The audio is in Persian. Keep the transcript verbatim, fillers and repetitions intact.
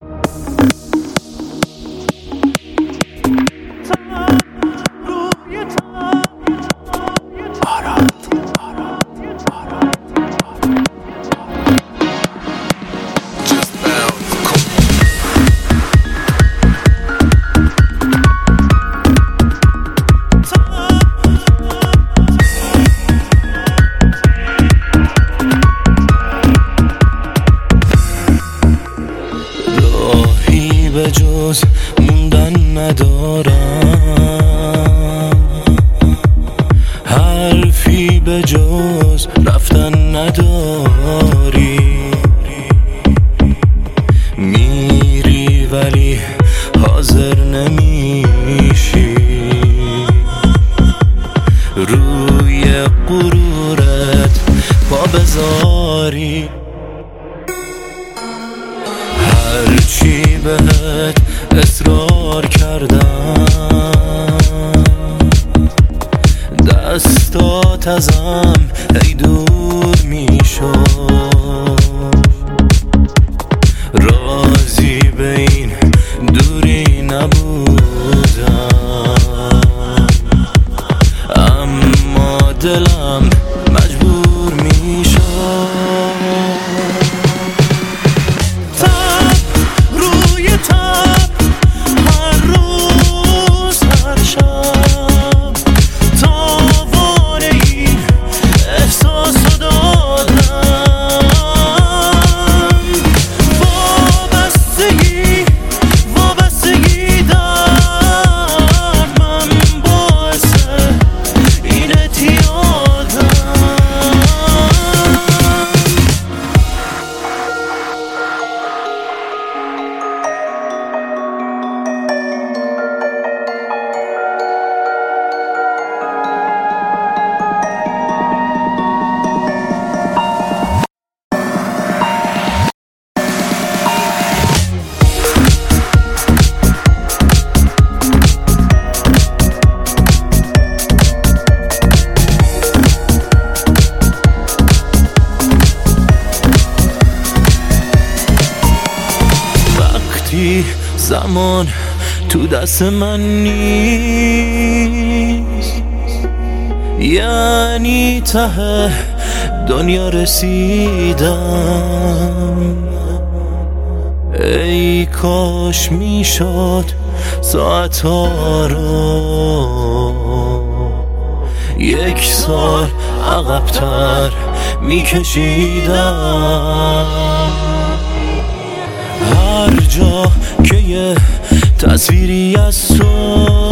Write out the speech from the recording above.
به جز موندن ندارم، حرفی به جز رفتن نداری. میری ولی حاضر نمیشی، روی غرورت پا بذاری. هرچی بهت اصرار کردم، دستات ازم ای دور میشد. راضی به این دوری نبودم، اما دلم مجبور میشد. زمان تو دست من نیست، یعنی ته دنیا رسیدم. ای کاش میشد ساعتها رو یک سال عقب‌تر میکشیدم. هر جا که یه تصویری از تو